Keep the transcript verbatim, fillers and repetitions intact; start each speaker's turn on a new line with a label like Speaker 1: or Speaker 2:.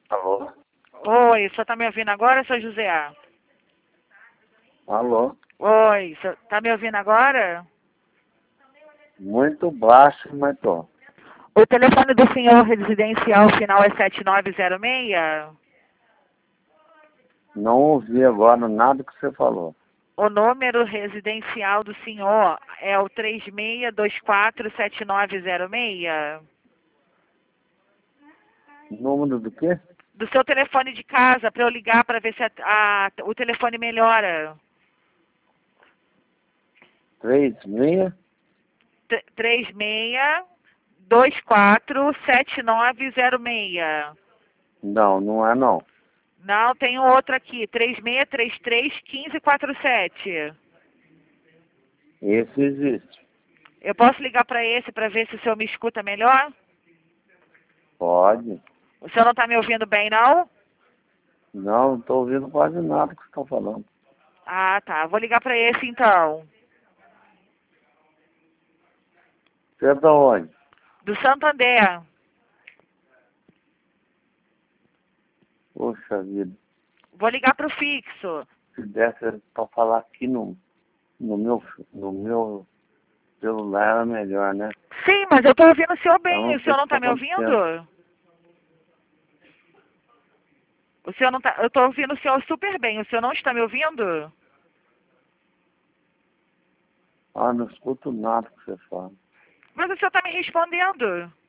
Speaker 1: Alô?
Speaker 2: Oi, o senhor tá me ouvindo agora, seu José?
Speaker 1: Alô?
Speaker 2: Oi, o senhor tá me ouvindo agora?
Speaker 1: Muito baixo, mas tô.
Speaker 2: O telefone do senhor residencial final é sete nove zero seis?
Speaker 1: Não ouvi agora nada que você falou.
Speaker 2: O número residencial do senhor é o três seis dois quatro sete nove zero seis?
Speaker 1: Número do quê?
Speaker 2: Do seu telefone de casa, para eu ligar para ver se a- a- o telefone melhora.
Speaker 1: Três, meia?
Speaker 2: T- três seis dois quatro sete nove zero seis.
Speaker 1: Não, não é não.
Speaker 2: Não, tem um outro aqui, três seis três três um cinco quatro sete.
Speaker 1: Esse existe.
Speaker 2: Eu posso ligar para esse para ver se o senhor me escuta melhor?
Speaker 1: Pode.
Speaker 2: O senhor não está me ouvindo bem, não?
Speaker 1: Não, não tô ouvindo quase nada que você está falando.
Speaker 2: Ah, tá. Vou ligar para esse então.
Speaker 1: Você é da onde?
Speaker 2: Do Santander.
Speaker 1: Poxa vida.
Speaker 2: Vou ligar para o fixo.
Speaker 1: Se desse para falar aqui no, no, meu, no meu celular era melhor, né?
Speaker 2: Sim, mas eu estou ouvindo o senhor
Speaker 1: Eu
Speaker 2: bem.
Speaker 1: não
Speaker 2: O
Speaker 1: sei
Speaker 2: senhor
Speaker 1: o
Speaker 2: não
Speaker 1: que está
Speaker 2: está me
Speaker 1: acontecendo.
Speaker 2: ouvindo? O senhor não tá... Eu estou ouvindo o senhor super bem. O senhor não está me ouvindo?
Speaker 1: Ah, não escuto nada que você fala.
Speaker 2: Mas o senhor está me respondendo.